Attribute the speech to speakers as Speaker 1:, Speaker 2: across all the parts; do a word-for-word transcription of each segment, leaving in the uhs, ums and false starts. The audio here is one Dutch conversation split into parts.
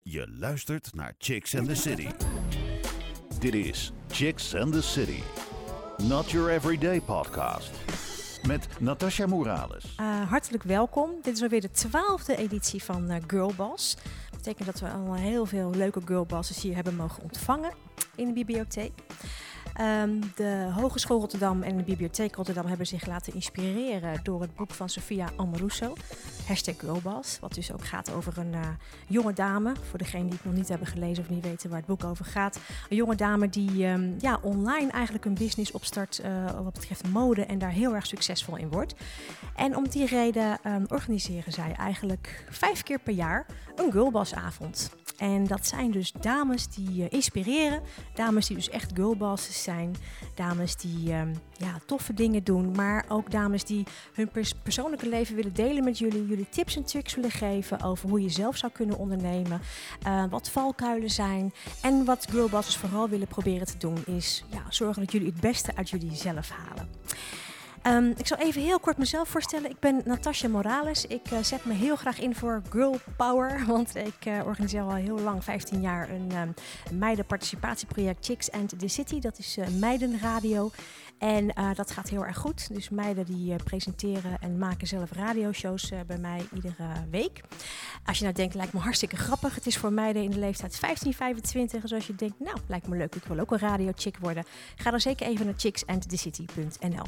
Speaker 1: Je luistert naar Chicks and the City. Dit is Chicks and the City. Not your everyday podcast. Met Natasha Morales.
Speaker 2: Uh, hartelijk welkom. Dit is alweer de twaalfde editie van uh, Girlboss. Dat betekent dat we al heel veel leuke girlbosses hier hebben mogen ontvangen in de bibliotheek. Um, de Hogeschool Rotterdam en de Bibliotheek Rotterdam hebben zich laten inspireren door het boek van Sophia Amoruso, hashtag Girlboss, wat dus ook gaat over een uh, jonge dame, voor degenen die het nog niet hebben gelezen of niet weten waar het boek over gaat. Een jonge dame die um, ja, online eigenlijk een business opstart uh, wat betreft mode en daar heel erg succesvol in wordt. En om die reden um, organiseren zij eigenlijk vijf keer per jaar een Girlbossavond. En dat zijn dus dames die uh, inspireren, dames die dus echt girlbosses zijn, dames die um, ja, toffe dingen doen, maar ook dames die hun pers- persoonlijke leven willen delen met jullie, jullie tips en tricks willen geven over hoe je zelf zou kunnen ondernemen, uh, wat valkuilen zijn. En wat girlbosses vooral willen proberen te doen is ja, zorgen dat jullie het beste uit jullie zelf halen. Um, ik zal even heel kort mezelf voorstellen. Ik ben Natasha Morales. Ik uh, zet me heel graag in voor girl power. Want ik uh, organiseer al heel lang, vijftien jaar, een um, meidenparticipatieproject Chicks and the City. Dat is uh, meidenradio. En uh, dat gaat heel erg goed. Dus meiden die uh, presenteren en maken zelf radioshows uh, bij mij iedere week. Als je nou denkt, lijkt me hartstikke grappig. Het is voor meiden in de leeftijd vijftien vijfentwintig. Dus als je denkt, nou, lijkt me leuk, ik wil ook een radiochick worden. Ga dan zeker even naar chicks and the city punt n l.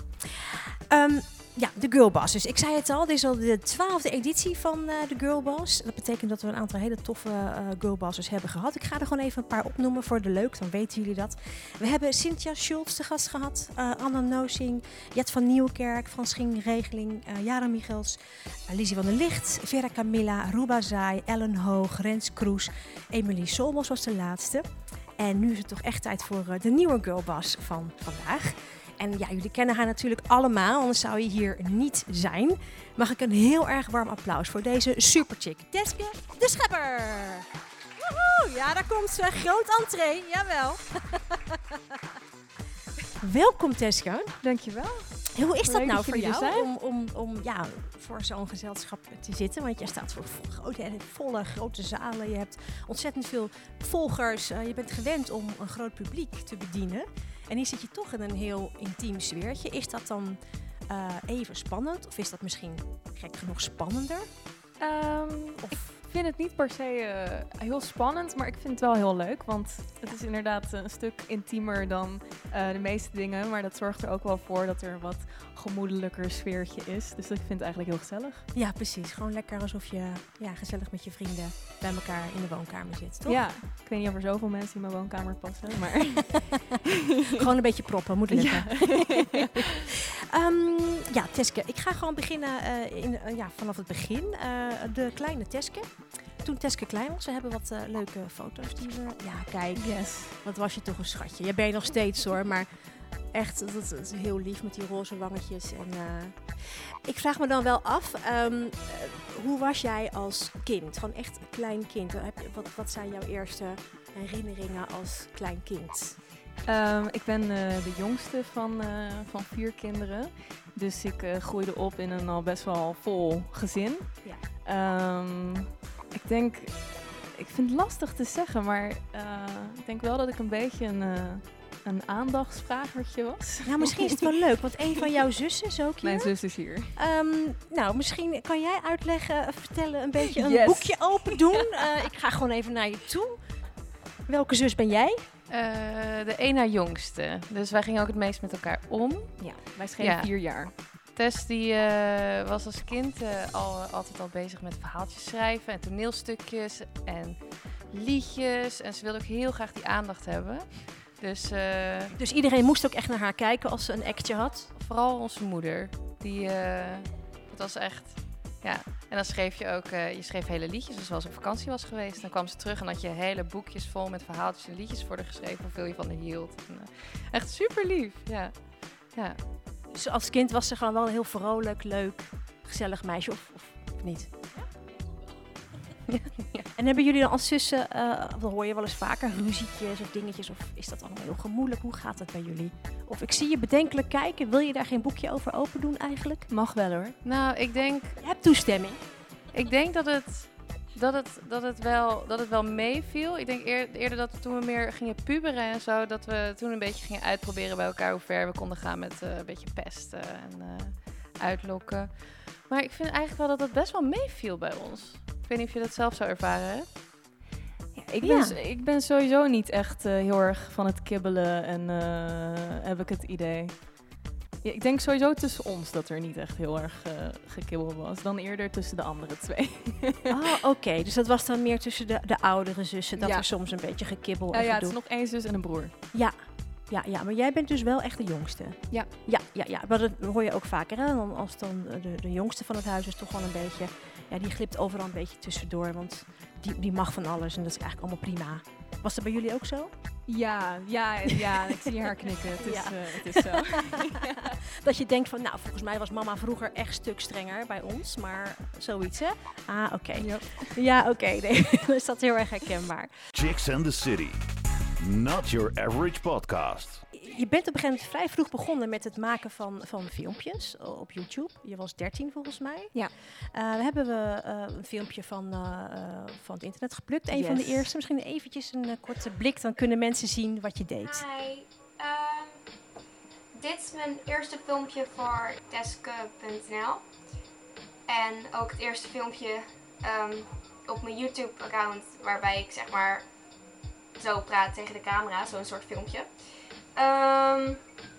Speaker 2: Um, ja, de Girlboss. Dus ik zei het al, dit is al de twaalfde editie van uh, de Girlboss. Dat betekent dat we een aantal hele toffe uh, Girlbosses hebben gehad. Ik ga er gewoon even een paar opnoemen voor de leuk, dan weten jullie dat. We hebben Cynthia Schultz te gast gehad, uh, Anna Noosing, Jet van Nieuwkerk, Fransien Regeling, uh, Jara Michels, uh, Lizzie van der Licht, Vera Camilla, Ruba Zai, Ellen Hoog, Rens Kroes, Emilie Solmos was de laatste. En nu is het toch echt tijd voor uh, de nieuwe Girlboss van vandaag. En ja, jullie kennen haar natuurlijk allemaal, anders zou je hier niet zijn. Mag ik een heel erg warm applaus voor deze superchick, Teske de Schepper. Woehoe, ja, daar komt ze. Groot entree, jawel. Welkom Teske.
Speaker 3: Dankjewel.
Speaker 2: Hoe is dat
Speaker 3: Leuk
Speaker 2: nou
Speaker 3: dat
Speaker 2: voor
Speaker 3: jullie
Speaker 2: jou
Speaker 3: er zijn.
Speaker 2: om, om, om ja, voor zo'n gezelschap te zitten? Want jij staat voor grote, volle grote zalen. Je hebt ontzettend veel volgers. Uh, je bent gewend om een groot publiek te bedienen. En hier zit je toch in een heel intiem sfeertje. Is dat dan uh, even spannend? Of is dat misschien gek genoeg spannender?
Speaker 3: Um, of... Ik vind het niet per se uh, heel spannend, maar ik vind het wel heel leuk. Want het is inderdaad een stuk intiemer dan uh, de meeste dingen. Maar dat zorgt er ook wel voor dat er een wat gemoedelijker sfeertje is. Dus ik vind het eigenlijk heel gezellig.
Speaker 2: Ja, precies. Gewoon lekker alsof je ja, gezellig met je vrienden bij elkaar in de woonkamer zit, toch?
Speaker 3: Ja, ik weet niet of er zoveel mensen in mijn woonkamer passen, maar...
Speaker 2: Gewoon een beetje proppen, moet lukken.
Speaker 3: Ja,
Speaker 2: um, ja Teske, ik ga gewoon beginnen uh, in, uh, ja, vanaf het begin. Uh, de kleine Teske. Toen Teske klein was, we hebben wat uh, leuke foto's die we... Ja, kijk,
Speaker 3: yes.
Speaker 2: Wat was je toch een schatje. Jij ben je nog steeds hoor, maar echt, dat, dat is heel lief met die roze wangetjes. En, uh, ik vraag me dan wel af, um, uh, hoe was jij als kind? Gewoon echt een klein kind. Wat, wat zijn jouw eerste herinneringen als klein kind?
Speaker 3: Um, ik ben uh, de jongste van, uh, van vier kinderen. Dus ik uh, groeide op in een al best wel vol gezin. Ja. Um, ik denk, ik vind het lastig te zeggen, maar uh, ik denk wel dat ik een beetje een, uh, een aandachtsvragertje was.
Speaker 2: Ja, misschien is het wel leuk, want een van jouw zussen is ook hier.
Speaker 3: Mijn zus is hier.
Speaker 2: Um, nou, misschien kan jij uitleggen, vertellen, een beetje een
Speaker 3: yes.
Speaker 2: boekje open doen. Uh, ik ga gewoon even naar je toe. Welke zus ben jij?
Speaker 4: Uh, de één na jongste. Dus wij gingen ook het meest met elkaar om.
Speaker 3: Ja, wij schelen
Speaker 4: ja.
Speaker 3: vier jaar.
Speaker 4: Tess die uh, was als kind uh, al, altijd al bezig met verhaaltjes schrijven en toneelstukjes en liedjes. En ze wilde ook heel graag die aandacht hebben. Dus, uh,
Speaker 2: dus iedereen moest ook echt naar haar kijken als ze een actje had?
Speaker 4: Vooral onze moeder. Die, uh, het was echt... Ja, en dan schreef je ook, uh, je schreef hele liedjes, dus als ik op vakantie was geweest, dan kwam ze terug en had je hele boekjes vol met verhaaltjes en liedjes voor haar geschreven, hoeveel je van haar hield. En, uh, echt super lief, ja. ja.
Speaker 2: Dus als kind was ze gewoon wel een heel vrolijk, leuk, gezellig meisje, of, of, of niet? Ja. Ja. En hebben jullie dan als zussen, uh, dat hoor je wel eens vaker, ruzietjes of dingetjes, of is dat allemaal heel gemoedelijk? Hoe gaat het bij jullie? Of ik zie je bedenkelijk kijken, wil je daar geen boekje over open doen eigenlijk?
Speaker 3: Mag wel hoor.
Speaker 4: Nou, ik denk...
Speaker 2: Je hebt toestemming.
Speaker 4: Ik denk dat het dat het, dat het, wel, dat het wel meeviel. Ik denk eer, eerder dat we toen we meer gingen puberen en zo, dat we toen een beetje gingen uitproberen bij elkaar hoe ver we konden gaan met uh, een beetje pesten en uh, uitlokken. Maar ik vind eigenlijk wel dat het best wel meeviel bij ons. Ik weet niet of je dat zelf zou ervaren hebt.
Speaker 3: Ja, ik, ben, ja. ik ben sowieso niet echt uh, heel erg van het kibbelen en uh, heb ik het idee. Ja, ik denk sowieso tussen ons dat er niet echt heel erg uh, gekibbeld was. Dan eerder tussen de andere twee.
Speaker 2: Oh, oké. Okay. Dus dat was dan meer tussen de, de oudere zussen. Dat
Speaker 3: ja.
Speaker 2: er soms een beetje gekibbel
Speaker 3: en uh,
Speaker 2: ja,
Speaker 3: ja, het is nog één zus en een broer.
Speaker 2: Ja. Ja, ja, maar jij bent dus wel echt de jongste.
Speaker 3: Ja.
Speaker 2: Ja, ja, ja. Maar dat hoor je ook vaker. Hè? Als dan de, de jongste van het huis is toch wel een beetje... Ja, die glipt overal een beetje tussendoor. Want die, die mag van alles en dat is eigenlijk allemaal prima. Was dat bij jullie ook zo?
Speaker 3: Ja, ja, ja, ik zie haar knikken. Het is, ja. uh, het is zo.
Speaker 2: Ja. Dat je denkt van, nou, volgens mij was mama vroeger echt een stuk strenger bij ons. Maar zoiets, hè? Ah, oké. Okay. Yep. Ja, oké. Okay, nee. Dan is dat heel erg herkenbaar.
Speaker 1: Chicks and the City. Not your average podcast.
Speaker 2: Je bent op een gegeven moment vrij vroeg begonnen met het maken van, van filmpjes op YouTube. Je was dertien volgens mij.
Speaker 3: Ja.
Speaker 2: Uh, we hebben we uh, een filmpje van, uh, uh, van het internet geplukt. Een yes. van de eerste. Misschien eventjes een uh, korte blik. Dan kunnen mensen zien wat je deed.
Speaker 5: Hi. Um, dit is mijn eerste filmpje voor Deske punt n l. En ook het eerste filmpje um, op mijn YouTube-account. Waarbij ik zeg maar zo praat tegen de camera. Zo'n soort filmpje. Um,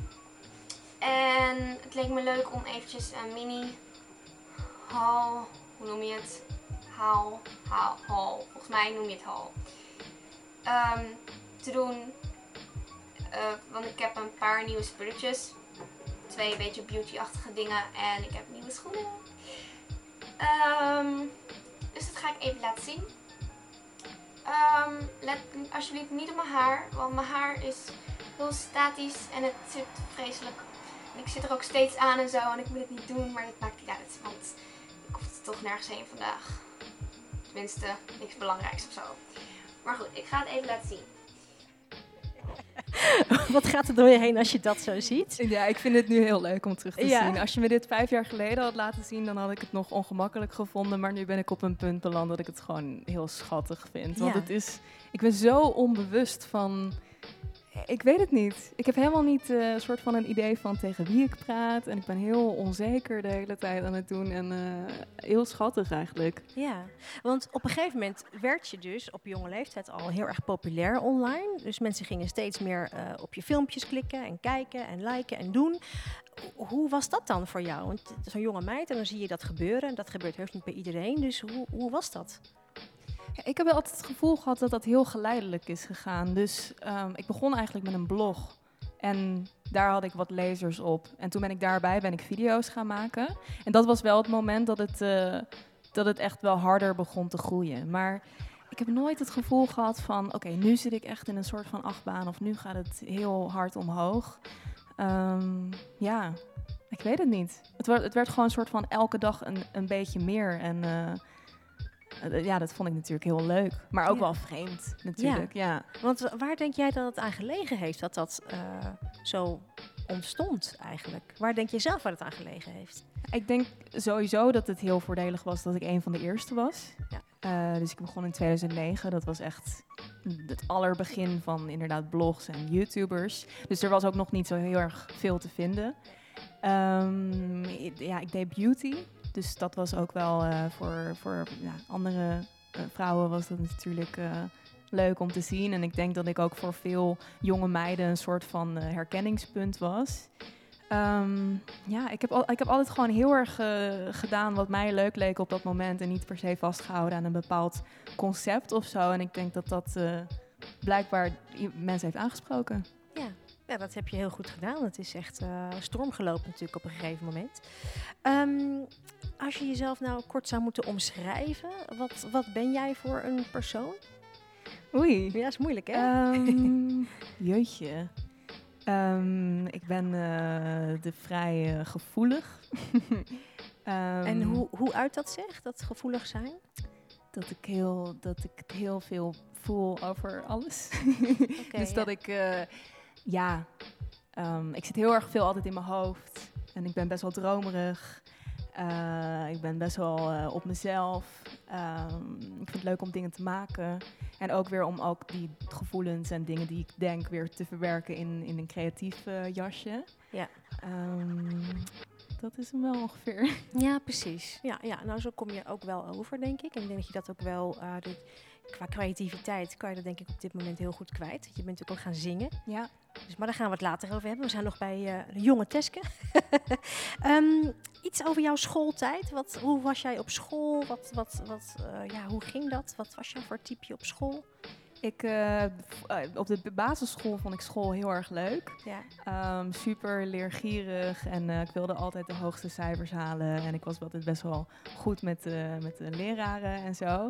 Speaker 5: en het leek me leuk om eventjes een mini haul, hoe noem je het? Haul, haul, haul. Volgens mij noem je het haul. Um, te doen, uh, want ik heb een paar nieuwe spulletjes. Twee beetje beauty-achtige dingen en ik heb nieuwe schoenen. Um, dus dat ga ik even laten zien. Um, let alsjeblieft niet op mijn haar, want mijn haar is heel statisch en het zit vreselijk. En ik zit er ook steeds aan en zo en ik moet het niet doen, maar dat maakt niet uit, want ik hoef er toch nergens heen vandaag. Tenminste, niks belangrijks of zo. Maar goed, ik ga het even laten zien.
Speaker 2: Wat gaat er door je heen als je dat zo ziet?
Speaker 3: Ja, ik vind het nu heel leuk om terug te
Speaker 2: ja.
Speaker 3: zien. Als je me dit vijf jaar geleden had laten zien, dan had ik het nog ongemakkelijk gevonden. Maar nu ben ik op een punt beland dat ik het gewoon heel schattig vind. Want ja. het is, ik ben zo onbewust van... Ik weet het niet. Ik heb helemaal niet een uh, soort van een idee van tegen wie ik praat. En ik ben heel onzeker de hele tijd aan het doen. En uh, heel schattig eigenlijk.
Speaker 2: Ja, want op een gegeven moment werd je dus op jonge leeftijd al heel erg populair online. Dus mensen gingen steeds meer uh, op je filmpjes klikken en kijken en liken en doen. Hoe was dat dan voor jou? Want zo'n jonge meid en dan zie je dat gebeuren. En dat gebeurt heus niet bij iedereen. Dus hoe, hoe was dat?
Speaker 3: Ja, ik heb wel altijd het gevoel gehad dat dat heel geleidelijk is gegaan. Dus um, ik begon eigenlijk met een blog. En daar had ik wat lezers op. En toen ben ik daarbij ben ik video's gaan maken. En dat was wel het moment dat het, uh, dat het echt wel harder begon te groeien. Maar ik heb nooit het gevoel gehad van... Oké, okay, nu zit ik echt in een soort van achtbaan. Of nu gaat het heel hard omhoog. Um, ja, ik weet het niet. Het werd, het werd gewoon een soort van elke dag een, een beetje meer. En... Uh, Ja, dat vond ik natuurlijk heel leuk. Maar ook ja. wel vreemd, natuurlijk. Ja.
Speaker 2: Ja. Want waar denk jij dat het aan gelegen heeft dat dat uh, zo ontstond eigenlijk? Waar denk je zelf waar het aan gelegen heeft?
Speaker 3: Ik denk sowieso dat het heel voordelig was dat ik een van de eerste was.
Speaker 2: Ja.
Speaker 3: Uh, dus ik begon in tweeduizend negen. Dat was echt het allerbegin van inderdaad blogs en YouTubers. Dus er was ook nog niet zo heel erg veel te vinden. Um, ja, ik deed beauty. Dus dat was ook wel uh, voor, voor ja, andere uh, vrouwen was dat natuurlijk uh, leuk om te zien. En ik denk dat ik ook voor veel jonge meiden een soort van uh, herkenningspunt was. Um, ja, ik heb, al, ik heb altijd gewoon heel erg uh, gedaan wat mij leuk leek op dat moment. En niet per se vastgehouden aan een bepaald concept of zo. En ik denk dat dat uh, blijkbaar mensen heeft aangesproken.
Speaker 2: Ja. Ja, dat heb je heel goed gedaan. Het is echt uh, stormgelopen natuurlijk op een gegeven moment. Um, als je jezelf nou kort zou moeten omschrijven, wat, wat ben jij voor een persoon?
Speaker 3: Oei.
Speaker 2: Ja, is moeilijk, hè?
Speaker 3: Um, jeetje. Um, ik ben uh, de vrij uh, gevoelig. um,
Speaker 2: en hoe, hoe uit dat zich, dat gevoelig zijn?
Speaker 3: Dat ik heel, dat ik heel veel voel over alles.
Speaker 2: Okay,
Speaker 3: dus
Speaker 2: ja.
Speaker 3: dat ik... Uh, Ja, um, ik zit heel erg veel altijd in mijn hoofd. En ik ben best wel dromerig. Uh, ik ben best wel uh, op mezelf. Um, ik vind het leuk om dingen te maken. En ook weer om ook die gevoelens en dingen die ik denk weer te verwerken in, in een creatief uh, jasje.
Speaker 2: Ja.
Speaker 3: Um, dat is hem wel ongeveer.
Speaker 2: Ja, precies. Ja, ja, nou zo kom je ook wel over, denk ik. En ik denk dat je dat ook wel, uh, dit, qua creativiteit kan je dat denk ik op dit moment heel goed kwijt. Je bent natuurlijk ook gaan zingen.
Speaker 3: Ja.
Speaker 2: Dus, maar daar gaan we het later over hebben. We zijn nog bij uh, de jonge Teske. um, iets over jouw schooltijd. Wat, hoe was jij op school? Wat, wat, wat, uh, ja, hoe ging dat? Wat was jou voor type op school?
Speaker 3: Ik, uh, op de basisschool vond ik school heel erg leuk.
Speaker 2: Ja.
Speaker 3: Um, super leergierig en uh, ik wilde altijd de hoogste cijfers halen. En ik was altijd best wel goed met, uh, met de leraren en zo.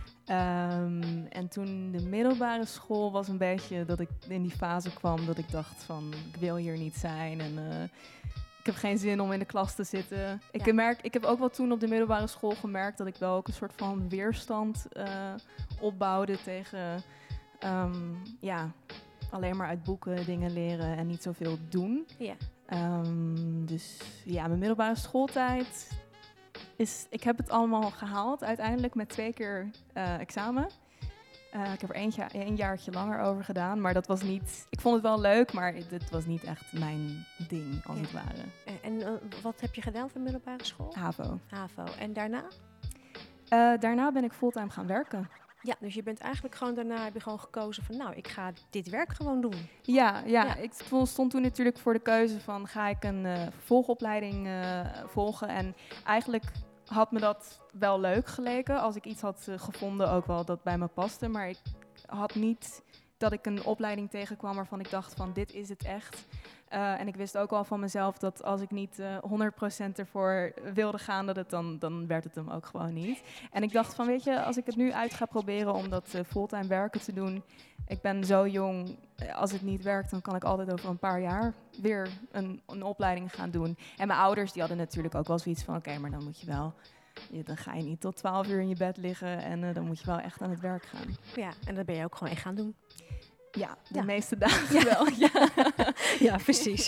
Speaker 3: Um, en toen de middelbare school was een beetje dat ik in die fase kwam dat ik dacht van ik wil hier niet zijn en uh, ik heb geen zin om in de klas te zitten. Ik,
Speaker 2: Ja.
Speaker 3: merk, ik heb ook wel toen op de middelbare school gemerkt dat ik wel ook een soort van weerstand uh, opbouwde tegen um, ja, alleen maar uit boeken dingen leren en niet zoveel doen.
Speaker 2: Ja.
Speaker 3: Um, dus ja, mijn middelbare schooltijd is, ik heb het allemaal gehaald uiteindelijk met twee keer uh, examen. Uh, ik heb er eentje, een jaartje langer over gedaan, maar dat was niet... Ik vond het wel leuk, maar het was niet echt mijn ding, als
Speaker 2: Ja.
Speaker 3: het ware.
Speaker 2: En, en uh, wat heb je gedaan voor middelbare school?
Speaker 3: HAVO.
Speaker 2: HAVO. En daarna?
Speaker 3: Uh, daarna ben ik fulltime gaan werken.
Speaker 2: Ja, dus je bent eigenlijk gewoon daarna heb je gewoon gekozen van nou, ik ga dit werk gewoon doen.
Speaker 3: Ja, ja,
Speaker 2: Ja.
Speaker 3: ik stond toen natuurlijk voor de keuze van ga ik een uh, vervolgopleiding uh, volgen. En eigenlijk had me dat wel leuk geleken als ik iets had uh, gevonden ook wel dat bij me paste. Maar ik had niet dat ik een opleiding tegenkwam waarvan ik dacht van dit is het echt. Uh, en ik wist ook al van mezelf dat als ik niet uh, honderd procent ervoor wilde gaan, dat het dan, dan werd het hem ook gewoon niet. En ik dacht van, weet je, als ik het nu uit ga proberen om dat uh, fulltime werken te doen. Ik ben zo jong, als het niet werkt, dan kan ik altijd over een paar jaar weer een, een opleiding gaan doen. En mijn ouders, die hadden natuurlijk ook wel zoiets van, oké, okay, maar dan moet je wel... Ja, dan ga je niet tot twaalf uur in je bed liggen en uh, dan moet je wel echt aan het werk gaan.
Speaker 2: Ja, en dat ben je ook gewoon echt gaan doen.
Speaker 3: Ja, de
Speaker 2: Ja.
Speaker 3: meeste dagen
Speaker 2: Ja.
Speaker 3: wel. Ja,
Speaker 2: Ja, precies.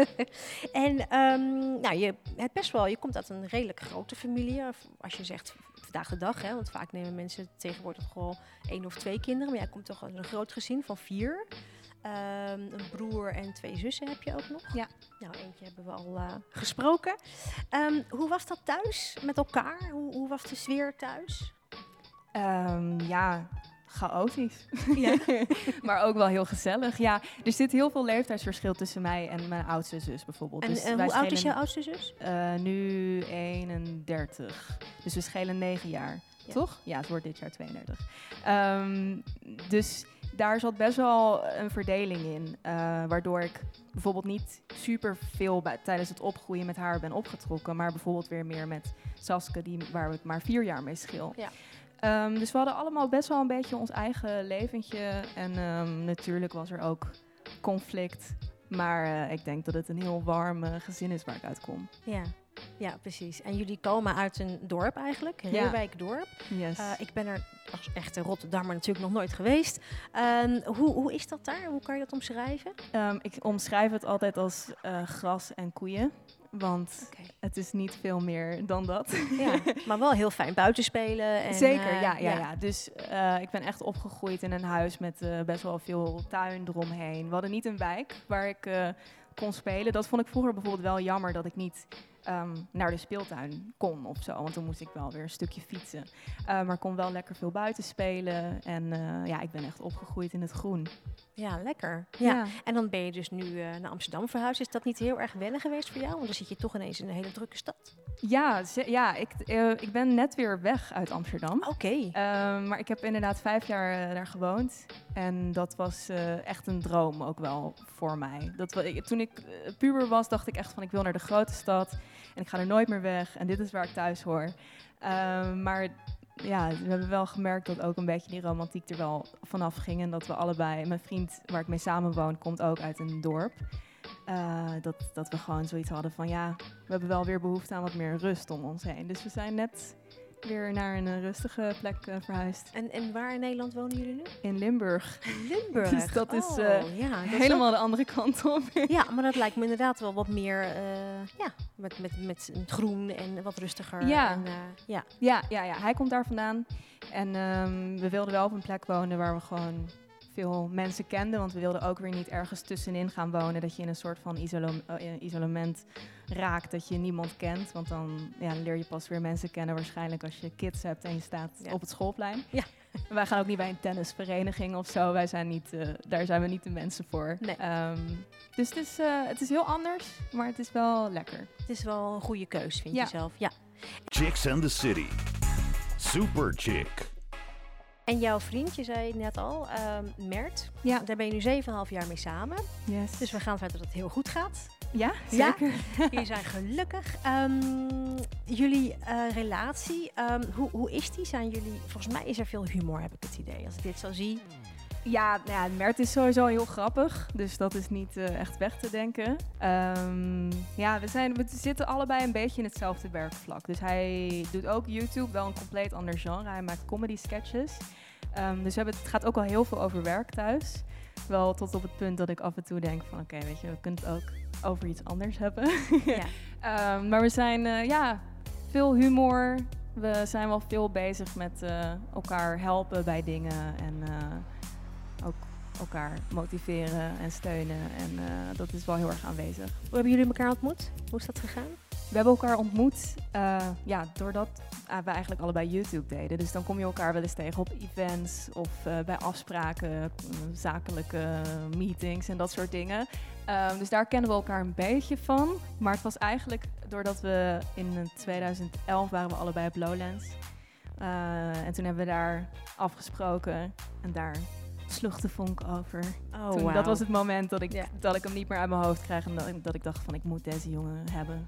Speaker 2: En um, nou, je hebt best wel, je komt uit een redelijk grote familie. Als je zegt vandaag de dag, hè, want vaak nemen mensen tegenwoordig gewoon één of twee kinderen. Maar jij komt toch uit een groot gezin van vier. Um, een broer en twee zussen heb je ook nog.
Speaker 3: Ja.
Speaker 2: Nou, eentje hebben we al uh, gesproken. Um, hoe was dat thuis met elkaar? Hoe, hoe was de sfeer thuis?
Speaker 3: um, ja chaotisch.
Speaker 2: Ja.
Speaker 3: Maar ook wel heel gezellig. Ja, er zit heel veel leeftijdsverschil tussen mij en mijn oudste zus bijvoorbeeld.
Speaker 2: En
Speaker 3: dus
Speaker 2: uh,
Speaker 3: wij
Speaker 2: hoe oud is
Speaker 3: schelen,
Speaker 2: jouw oudste zus?
Speaker 3: Uh, nu eenendertig. Dus we schelen negen jaar. Ja. Toch? Ja, het wordt dit jaar tweeëndertig. Um, dus daar zat best wel een verdeling in. Uh, waardoor ik bijvoorbeeld niet super veel bij, tijdens het opgroeien met haar ben opgetrokken. Maar bijvoorbeeld weer meer met Saske, die, waar ik maar vier jaar mee schil.
Speaker 2: Ja.
Speaker 3: Um, dus we hadden allemaal best wel een beetje ons eigen leventje. En um, natuurlijk was er ook conflict. Maar uh, ik denk dat het een heel warm uh, gezin is waar ik uit kom.
Speaker 2: Ja. Ja, precies. En jullie komen uit een dorp eigenlijk, Reeuwijk-dorp.
Speaker 3: Yes.
Speaker 2: Uh, ik ben er als echte Rotterdammer natuurlijk nog nooit geweest. Um, hoe, hoe is dat daar? Hoe kan je dat omschrijven?
Speaker 3: Um, ik omschrijf het altijd als uh, gras en koeien. Want okay. het is niet veel meer dan dat.
Speaker 2: Ja, maar wel heel fijn buiten spelen. En,
Speaker 3: Zeker,
Speaker 2: uh,
Speaker 3: ja, ja,
Speaker 2: ja.
Speaker 3: ja. Dus uh, ik ben echt opgegroeid in een huis met uh, best wel veel tuin eromheen. We hadden niet een wijk waar ik uh, kon spelen. Dat vond ik vroeger bijvoorbeeld wel jammer dat ik niet um, naar de speeltuin kon of zo. Want dan moest ik wel weer een stukje fietsen. Uh, maar ik kon wel lekker veel buiten spelen. En uh, ja, ik ben echt opgegroeid in het groen.
Speaker 2: Ja, lekker. Ja. Ja. En dan ben je dus nu uh, naar Amsterdam verhuisd. Is dat niet heel erg wennen geweest voor jou? Want dan zit je toch ineens in een hele drukke stad.
Speaker 3: Ja, ze, ja ik, uh, ik ben net weer weg uit Amsterdam.
Speaker 2: Oké. Okay.
Speaker 3: Uh, maar ik heb inderdaad vijf jaar uh, daar gewoond. En dat was uh, echt een droom ook wel voor mij. Dat, ik, toen ik uh, puber was, dacht ik echt van ik wil naar de grote stad. En ik ga er nooit meer weg. En dit is waar ik thuis hoor. Uh, maar... Ja, we hebben wel gemerkt dat ook een beetje die romantiek er wel vanaf ging. En dat we allebei, mijn vriend waar ik mee samenwoon, komt ook uit een dorp. Uh, dat, dat we gewoon zoiets hadden van ja, we hebben wel weer behoefte aan wat meer rust om ons heen. Dus we zijn net weer naar een uh, rustige plek uh, verhuisd.
Speaker 2: En, en waar in Nederland wonen jullie nu?
Speaker 3: In Limburg.
Speaker 2: Limburg?
Speaker 3: Dus dat is uh,
Speaker 2: oh, ja, dat
Speaker 3: helemaal
Speaker 2: is
Speaker 3: de andere kant op.
Speaker 2: Ja, maar dat lijkt me inderdaad wel wat meer uh, ja, met, met, met groen en wat rustiger.
Speaker 3: Ja.
Speaker 2: En, uh, ja.
Speaker 3: Ja, ja, ja, hij komt daar vandaan. En um, we wilden wel op een plek wonen waar we gewoon veel mensen kenden. Want we wilden ook weer niet ergens tussenin gaan wonen. Dat je in een soort van isolo- uh, isolement raakt. Dat je niemand kent. Want dan ja, leer je pas weer mensen kennen waarschijnlijk als je kids hebt en je staat ja. op het schoolplein.
Speaker 2: Ja.
Speaker 3: En wij gaan ook niet bij een tennisvereniging of zo. Wij zijn niet, uh, daar zijn we niet de mensen voor.
Speaker 2: Nee.
Speaker 3: Um, dus het is, uh, het is heel anders, maar het is wel lekker.
Speaker 2: Het is wel een goede keus, vind
Speaker 3: ja.
Speaker 2: je zelf. Ja.
Speaker 1: Chicks and the City. Super Chick.
Speaker 2: En jouw vriend, je zei net al, um, Mert,
Speaker 3: ja.
Speaker 2: daar ben je nu zeven en een half jaar mee samen.
Speaker 3: Yes.
Speaker 2: Dus we gaan vanuit dat het heel goed gaat.
Speaker 3: Ja, zeker.
Speaker 2: Ja, jullie zijn gelukkig. Um, jullie uh, relatie, um, hoe, hoe is die? Zijn jullie, volgens mij is er veel humor, heb ik het idee, als ik dit zo zie.
Speaker 3: Ja, nou ja, Mert is sowieso heel grappig, dus dat is niet uh, echt weg te denken. Um, ja, we, zijn, we zitten allebei een beetje in hetzelfde werkvlak. Dus hij doet ook YouTube, wel een compleet ander genre. Hij maakt comedy sketches. Um, dus we hebben, het gaat ook al heel veel over werk thuis. Wel tot op het punt dat ik af en toe denk van oké, okay, weet je, we kunnen het ook over iets anders hebben. Ja. um, maar we zijn, uh, ja, veel humor. We zijn wel veel bezig met uh, elkaar helpen bij dingen en uh, ook elkaar motiveren en steunen. En uh, dat is wel heel erg aanwezig.
Speaker 2: Hoe hebben jullie elkaar ontmoet? Hoe is dat gegaan?
Speaker 3: We hebben elkaar ontmoet uh, ja, doordat uh, we eigenlijk allebei YouTube deden. Dus dan kom je elkaar wel eens tegen op events of uh, bij afspraken, uh, zakelijke meetings en dat soort dingen. Um, dus daar kennen we elkaar een beetje van. Maar het was eigenlijk doordat we in tweeduizend elf waren we allebei op Lowlands. Uh, en toen hebben we daar afgesproken en daar sloeg de vonk over.
Speaker 2: Oh,
Speaker 3: toen,
Speaker 2: wow.
Speaker 3: Dat was het moment dat ik,
Speaker 2: ja.
Speaker 3: dat ik hem niet meer uit mijn hoofd kreeg en dat, dat ik dacht van ik moet deze jongen hebben.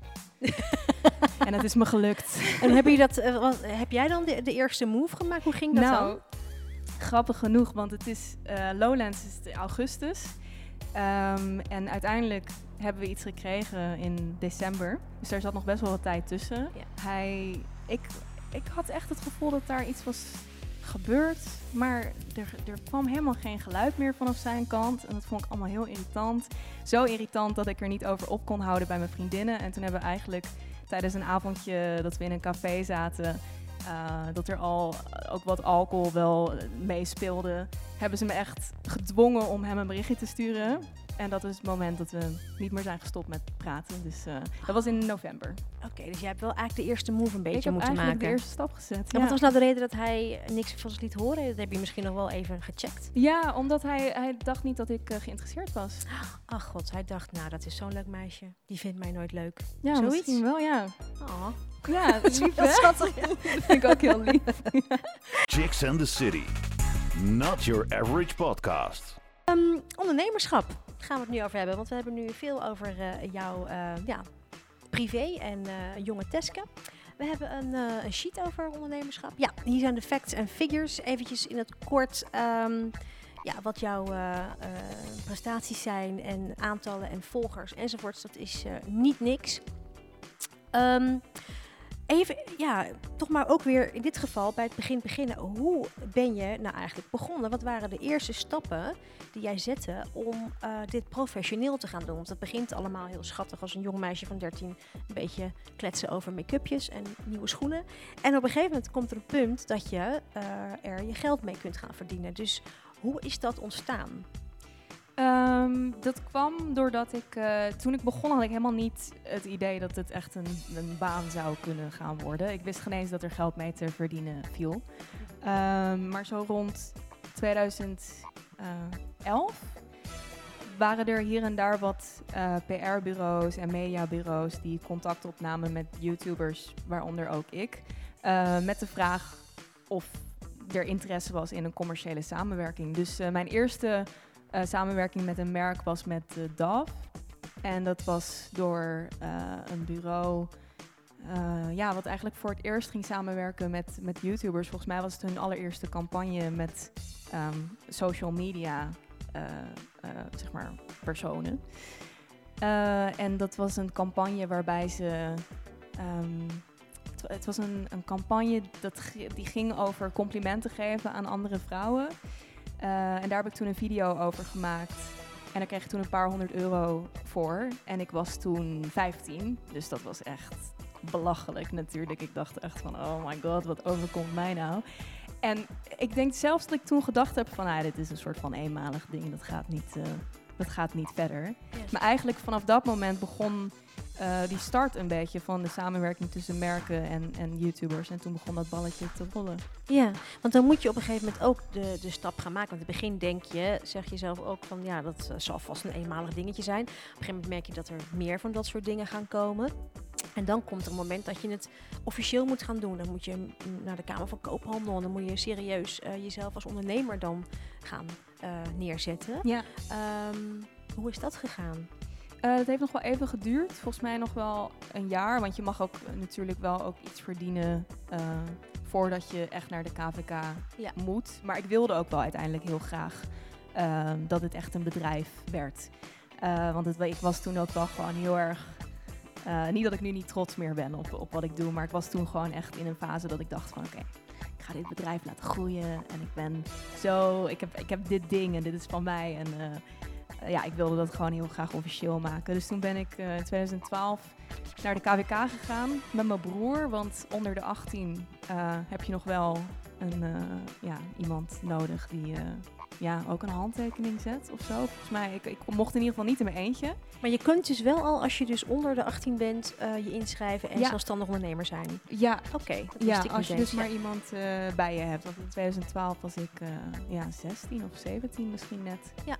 Speaker 3: En het is me gelukt.
Speaker 2: En heb, je dat, uh, wat, heb jij dan de, de eerste move gemaakt? Hoe ging dat
Speaker 3: nou,
Speaker 2: dan?
Speaker 3: Grappig genoeg, want het is uh, Lowlands is in augustus. Um, en uiteindelijk hebben we iets gekregen in december. Dus daar zat nog best wel wat tijd tussen. Ja. Hij, ik, ik had echt het gevoel dat daar iets was gebeurd. Maar er, er kwam helemaal geen geluid meer vanaf zijn kant. En dat vond ik allemaal heel irritant. Zo irritant dat ik er niet over op kon houden bij mijn vriendinnen. En toen hebben we eigenlijk tijdens een avondje dat we in een café zaten, Uh, dat er al uh, ook wat alcohol wel uh, meespeelde, hebben ze me echt gedwongen om hem een berichtje te sturen. En dat is het moment dat we niet meer zijn gestopt met praten. Dus uh, dat was in november.
Speaker 2: Oké, okay, dus jij hebt wel eigenlijk de eerste move een beetje
Speaker 3: ik
Speaker 2: moeten maken.
Speaker 3: Ik heb eigenlijk de eerste stap gezet.
Speaker 2: En
Speaker 3: ja.
Speaker 2: wat was nou de reden dat hij niks van zich liet horen? Dat heb je misschien nog wel even gecheckt.
Speaker 3: Ja, omdat hij, hij dacht niet dat ik uh, geïnteresseerd was.
Speaker 2: Ach god, hij dacht, nou dat is zo'n leuk meisje. Die vindt mij nooit leuk.
Speaker 3: Ja,
Speaker 2: zoiets?
Speaker 3: Misschien wel, ja.
Speaker 2: Oh.
Speaker 3: Ja, dat is lief, hè?
Speaker 2: Schattig.
Speaker 3: Dat vind ik ook heel lief.
Speaker 1: Chicks and the City. Not your average podcast.
Speaker 2: Um, ondernemerschap gaan we het nu over hebben. Want we hebben nu veel over uh, jouw uh, ja, privé en uh, jonge Teske. We hebben een, uh, een sheet over ondernemerschap. Ja, hier zijn de facts en figures. Eventjes in het kort um, ja, wat jouw uh, uh, prestaties zijn en aantallen en volgers enzovoorts. Dat is uh, niet niks. Um, Even, ja, toch maar ook weer in dit geval bij het begin beginnen. Hoe ben je nou eigenlijk begonnen? Wat waren de eerste stappen die jij zette om uh, dit professioneel te gaan doen? Want het begint allemaal heel schattig als een jong meisje van dertien. Een beetje kletsen over make-upjes en nieuwe schoenen. En op een gegeven moment komt er een punt dat je uh, er je geld mee kunt gaan verdienen. Dus hoe is dat ontstaan?
Speaker 3: Um, dat kwam doordat ik, uh, toen ik begon had ik helemaal niet het idee dat het echt een, een baan zou kunnen gaan worden. Ik wist geen eens dat er geld mee te verdienen viel. Um, maar zo rond tweeduizend elf waren er hier en daar wat uh, P R-bureaus en mediabureaus die contact opnamen met YouTubers, waaronder ook ik. Uh, met de vraag of er interesse was in een commerciële samenwerking. Dus uh, mijn eerste Uh, samenwerking met een merk was met uh, Dove. En dat was door uh, een bureau uh, ja, wat eigenlijk voor het eerst ging samenwerken met, met YouTubers. Volgens mij was het hun allereerste campagne met um, social media uh, uh, zeg maar personen. Uh, en dat was een campagne waarbij ze Um, het, het was een, een campagne dat, die ging over complimenten geven aan andere vrouwen. Uh, en daar heb ik toen een video over gemaakt. En daar kreeg ik toen een paar honderd euro voor. En ik was toen vijftien, dus dat was echt belachelijk natuurlijk. Ik dacht echt van, oh my god, wat overkomt mij nou? En ik denk zelfs dat ik toen gedacht heb van, ah, dit is een soort van eenmalig ding, dat gaat niet, uh, dat gaat niet verder. Yes. Maar eigenlijk vanaf dat moment begon uh, die start een beetje van de samenwerking tussen merken en, en YouTubers. En toen begon dat balletje te rollen.
Speaker 2: Ja, want dan moet je op een gegeven moment ook de, de stap gaan maken. Want in het begin denk je, zeg je zelf ook van, ja, dat uh, zal vast een eenmalig dingetje zijn. Op een gegeven moment merk je dat er meer van dat soort dingen gaan komen. En dan komt er een moment dat je het officieel moet gaan doen. Dan moet je naar de Kamer van Koophandel. En dan moet je serieus uh, jezelf als ondernemer dan gaan uh, neerzetten.
Speaker 3: Ja.
Speaker 2: Um, hoe is dat gegaan?
Speaker 3: Uh, dat heeft nog wel even geduurd. Volgens mij nog wel een jaar. Want je mag ook uh, natuurlijk wel ook iets verdienen uh, voordat je echt naar de K V K
Speaker 2: ja.
Speaker 3: moet. Maar ik wilde ook wel uiteindelijk heel graag uh, dat het echt een bedrijf werd. Uh, want het, ik was toen ook wel gewoon heel erg... Uh, niet dat ik nu niet trots meer ben op, op wat ik doe, maar ik was toen gewoon echt in een fase dat ik dacht van oké, okay, ik ga dit bedrijf laten groeien en ik ben zo, ik heb, ik heb dit ding en dit is van mij en uh, uh, ja, ik wilde dat gewoon heel graag officieel maken. Dus toen ben ik uh, in twintig twaalf naar de K V K gegaan met mijn broer, want onder de achttien uh, heb je nog wel een, uh, ja, iemand nodig die... Uh, ja, ook een handtekening zet of zo. Volgens mij, ik, ik mocht in ieder geval niet in mijn eentje.
Speaker 2: Maar je kunt dus wel al, als je dus onder de achttien bent, uh, je inschrijven en ja. zelfstandig ondernemer zijn.
Speaker 3: Ja.
Speaker 2: Oké. Okay,
Speaker 3: ja, als je dus ja. maar iemand uh, bij je hebt. Want in twintig twaalf was ik uh, ja, zestien of zeventien misschien net.
Speaker 2: Ja.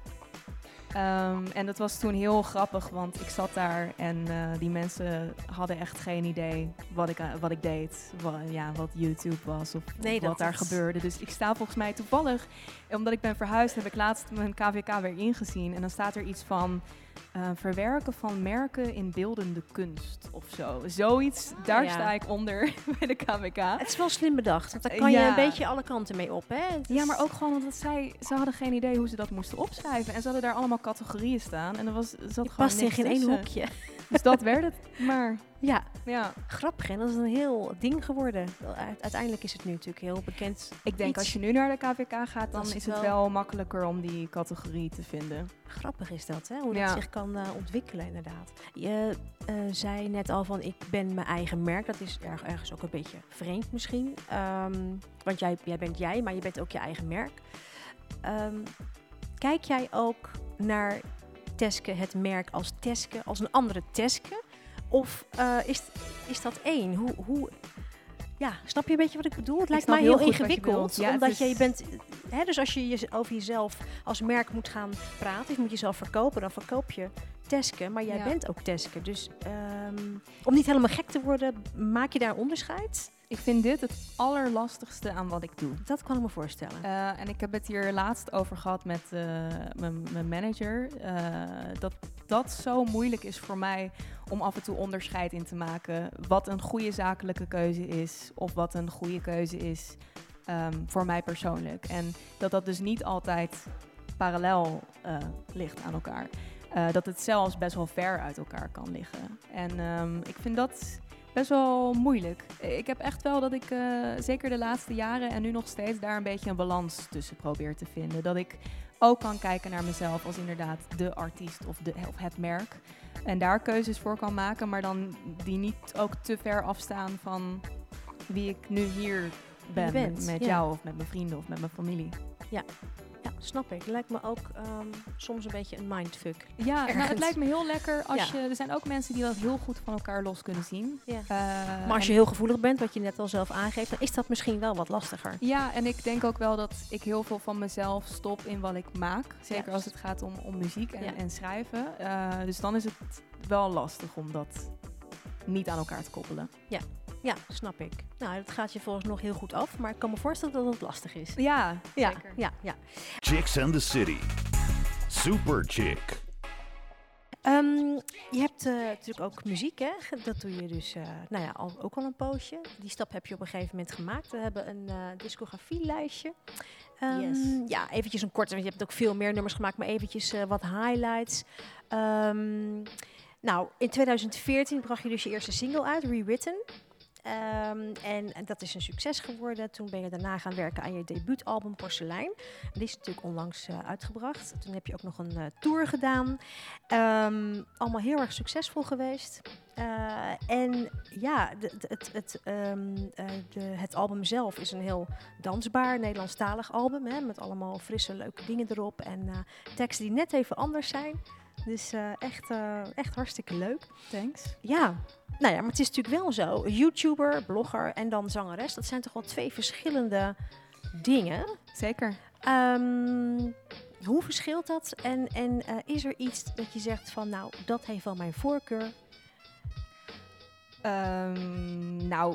Speaker 3: Um, en dat was toen heel grappig, want ik zat daar en uh, die mensen hadden echt geen idee wat ik, uh, wat ik deed. Wat, ja, wat YouTube was of,
Speaker 2: nee,
Speaker 3: of wat daar is... gebeurde. Dus ik sta volgens mij toevallig, omdat ik ben verhuisd, heb ik laatst mijn K V K weer ingezien. En dan staat er iets van uh, verwerken van merken in beeldende kunst of zo. Zoiets, daar ja. sta ik onder bij de K V K.
Speaker 2: Het is wel slim bedacht, want daar kan ja. je een beetje alle kanten mee op, hè?
Speaker 3: Is... Ja, maar ook gewoon omdat zij, ze hadden geen idee hoe ze dat moesten opschrijven. En ze hadden daar allemaal categorieën staan en er was zat
Speaker 2: je
Speaker 3: gewoon
Speaker 2: past in geen één hoekje.
Speaker 3: Dus dat werd het maar.
Speaker 2: Ja,
Speaker 3: ja.
Speaker 2: Grappig en dat is een heel ding geworden. Uiteindelijk is het nu natuurlijk heel bekend.
Speaker 3: Ik denk
Speaker 2: iets.
Speaker 3: Als je nu naar de K V K gaat, dan is,
Speaker 2: is
Speaker 3: het
Speaker 2: wel...
Speaker 3: wel makkelijker om die categorie te vinden.
Speaker 2: Grappig is dat, hè? Hoe
Speaker 3: ja.
Speaker 2: dat zich kan uh, ontwikkelen inderdaad. Je uh, zei net al van ik ben mijn eigen merk. Dat is erg, ergens ook een beetje vreemd misschien. Um, want jij, jij bent jij, maar je bent ook je eigen merk. Um, kijk jij ook naar Teske, het merk als Teske, als een andere Teske? Of uh, is, is dat één? Hoe, hoe, ja, snap je een beetje wat ik bedoel? Het lijkt mij heel, heel ingewikkeld.
Speaker 3: Ja,
Speaker 2: omdat
Speaker 3: is...
Speaker 2: je, je bent, hè, dus als je, je over jezelf als merk moet gaan praten, je moet jezelf verkopen, dan verkoop je Teske. Maar jij ja. bent ook Teske. Dus um, om niet helemaal gek te worden, maak je daar onderscheid?
Speaker 3: Ik vind dit het allerlastigste aan wat ik doe.
Speaker 2: Dat kan ik me voorstellen.
Speaker 3: Uh, en ik heb het hier laatst over gehad met uh, mijn manager. Uh, dat dat zo moeilijk is voor mij om af en toe onderscheid in te maken. Wat een goede zakelijke keuze is. Of wat een goede keuze is um, voor mij persoonlijk. En dat dat dus niet altijd parallel uh, ligt aan elkaar. Uh, dat het zelfs best wel ver uit elkaar kan liggen. En um, ik vind dat... best wel moeilijk. Ik heb echt wel dat ik, uh, zeker de laatste jaren en nu nog steeds, daar een beetje een balans tussen probeer te vinden. Dat ik ook kan kijken naar mezelf als inderdaad de artiest of, de, of het merk. En daar keuzes voor kan maken, maar dan die niet ook te ver afstaan van wie ik nu hier ben.
Speaker 2: bent,
Speaker 3: met met
Speaker 2: ja.
Speaker 3: jou of met mijn vrienden of met mijn familie.
Speaker 2: Ja. Ja, snap ik. Lijkt me ook um, soms een beetje een mindfuck.
Speaker 3: Ja, nou, het lijkt me heel lekker als
Speaker 2: ja.
Speaker 3: je... Er zijn ook mensen die dat heel goed van elkaar los kunnen zien.
Speaker 2: Ja.
Speaker 3: Uh,
Speaker 2: maar als je heel gevoelig bent, wat je net al zelf aangeeft, dan is dat misschien wel wat lastiger.
Speaker 3: Ja, en ik denk ook wel dat ik heel veel van mezelf stop in wat ik maak. Zeker
Speaker 2: ja.
Speaker 3: als het gaat om, om muziek en,
Speaker 2: ja.
Speaker 3: en schrijven. Uh, dus dan is het wel lastig om dat niet aan elkaar te koppelen.
Speaker 2: Ja. Ja, snap ik. Nou, dat gaat je volgens nog heel goed af, maar ik kan me voorstellen dat het lastig is.
Speaker 3: Ja,
Speaker 2: ja,
Speaker 3: zeker.
Speaker 2: Ja, ja.
Speaker 1: Chicks and the City. Super Chick.
Speaker 2: Um, je hebt uh, natuurlijk ook muziek, hè? Dat doe je dus, uh, nou ja, al, ook al een poosje. Die stap heb je op een gegeven moment gemaakt. We hebben een uh, discografielijstje. Um,
Speaker 3: yes.
Speaker 2: Ja, eventjes een korte, want je hebt ook veel meer nummers gemaakt, maar eventjes uh, wat highlights. Um, nou, in twintig veertien bracht je dus je eerste single uit, Rewritten. Um, en, en dat is een succes geworden. Toen ben je daarna gaan werken aan je debuutalbum Porcelein. Die is natuurlijk onlangs uh, uitgebracht. Toen heb je ook nog een uh, tour gedaan. Um, allemaal heel erg succesvol geweest. Uh, en ja, de, de, het, het, um, uh, de, het album zelf is een heel dansbaar Nederlandstalig album. Hè, met allemaal frisse, leuke dingen erop. En uh, teksten die net even anders zijn. Dus uh, echt, uh, echt hartstikke leuk.
Speaker 3: Thanks.
Speaker 2: Ja, nou ja, maar het is natuurlijk wel zo. YouTuber, blogger en dan zangeres. Dat zijn toch wel twee verschillende dingen.
Speaker 3: Zeker.
Speaker 2: Um, hoe verschilt dat? En, en uh, is er iets dat je zegt van, nou, dat heeft wel mijn voorkeur?
Speaker 3: Um, nou,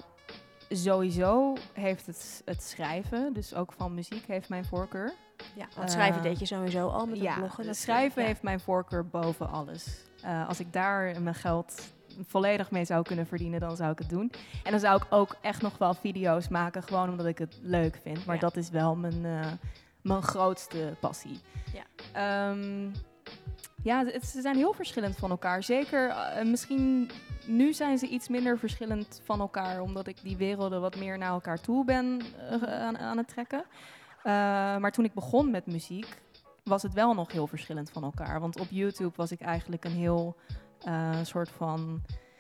Speaker 3: sowieso heeft het, het schrijven, dus ook van muziek, heeft mijn voorkeur.
Speaker 2: Ja, want schrijven
Speaker 3: uh,
Speaker 2: deed je sowieso al met het
Speaker 3: ja,
Speaker 2: bloggen. Dat
Speaker 3: schrijven
Speaker 2: ja.
Speaker 3: heeft mijn voorkeur boven alles. Uh, als ik daar mijn geld volledig mee zou kunnen verdienen, dan zou ik het doen. En dan zou ik ook echt nog wel video's maken, gewoon omdat ik het leuk vind. Maar ja. dat is wel mijn, uh, mijn grootste passie. Ja, um, ja het, ze zijn heel verschillend van elkaar. Zeker, uh, misschien nu zijn ze iets minder verschillend van elkaar, omdat ik die werelden wat meer naar elkaar toe ben uh, aan, aan het trekken. Uh, maar toen ik begon met muziek, was het wel nog heel verschillend van elkaar. Want op YouTube was ik eigenlijk een heel uh, soort van...